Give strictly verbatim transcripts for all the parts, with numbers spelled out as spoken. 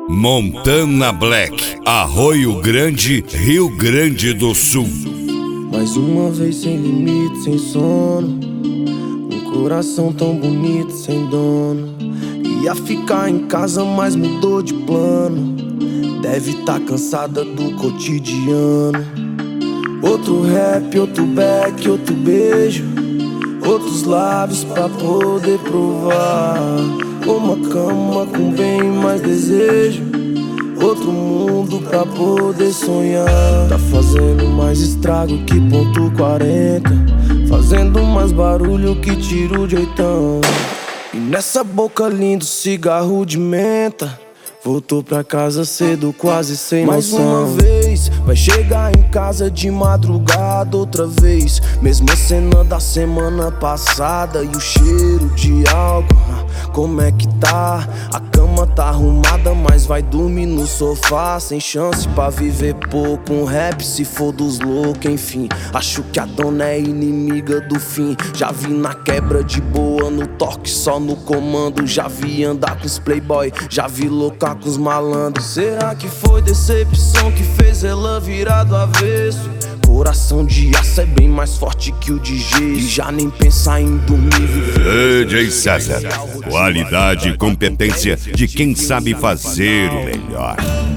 Montana Black, Arroio Grande, Rio Grande do Sul. Mais uma vez sem limite, sem sono, um coração tão bonito, sem dono. Ia ficar em casa, mas mudou de plano. Deve tá cansada do cotidiano. Outro rap, outro back, outro beijo, outros lábios pra poder provar. Uma cama com bem mais desejo, outro mundo pra poder sonhar. Tá fazendo mais estrago que ponto quarenta, fazendo mais barulho que tiro de oitão. E nessa boca lindo, cigarro de menta. Voltou pra casa cedo, quase sem noção. Mais uma vez, vai chegar em casa de madrugada outra vez. Mesma cena da semana passada e o cheiro de álcool. Como é que tá? A cama tá arrumada, mas vai dormir no sofá. Sem chance pra viver pouco, um rap se for dos loucos. Enfim, acho que a dona é inimiga do fim. Já vi na quebra de boa, no toque só no comando. Já vi andar com os playboy, já vi loucar com os malandros. Será que foi decepção que fez ela virar do avesso? Coração de aço é bem mais forte que o de gesso, e já nem pensar em dormir. D J César, qualidade e competência de quem sabe fazer o melhor.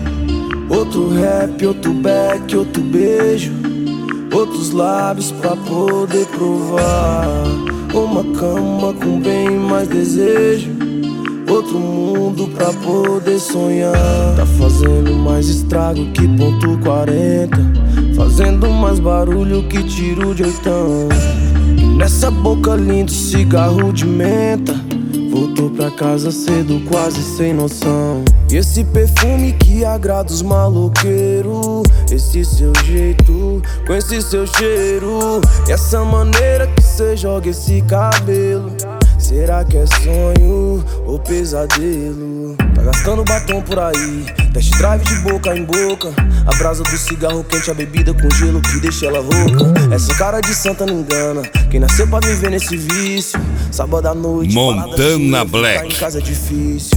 Outro rap, outro back, outro beijo, outros lábios pra poder provar. Uma cama com bem mais desejo, outro mundo pra poder sonhar. Tá fazendo mais estrago que ponto quarenta, fazendo mais barulho que tiro de oitão. E nessa boca lindo, cigarro de menta. Voltou pra casa cedo, quase sem noção. E esse perfume que agrada os maloqueiros, esse seu jeito, com esse seu cheiro, e essa maneira que cê joga esse cabelo. Será que é sonho ou pesadelo? Tá gastando batom por aí, test drive de boca em boca. A brasa do cigarro quente, a bebida com gelo que deixa ela rouca. Essa cara de santa não engana quem nasceu pra viver nesse vício. Sábado à noite, Montana Black. Ficar em casa é difícil.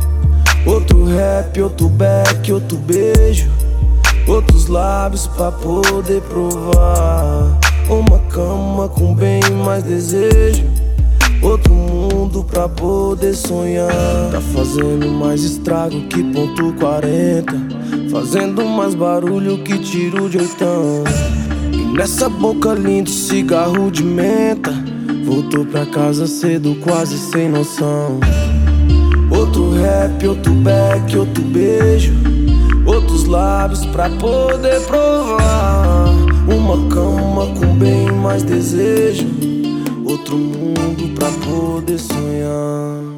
Outro rap, outro back, outro beijo, outros lábios pra poder provar. Uma cama com bem mais desejo, outro mundo pra poder sonhar. Tá fazendo mais estrago que ponto quarenta, fazendo mais barulho que tiro de oitão. E nessa boca lindo, cigarro de menta. Voltou pra casa cedo, quase sem noção. Outro rap, outro back, outro beijo, outros lábios pra poder provar. Uma cama com bem mais desejo, outro mundo pra poder sonhar.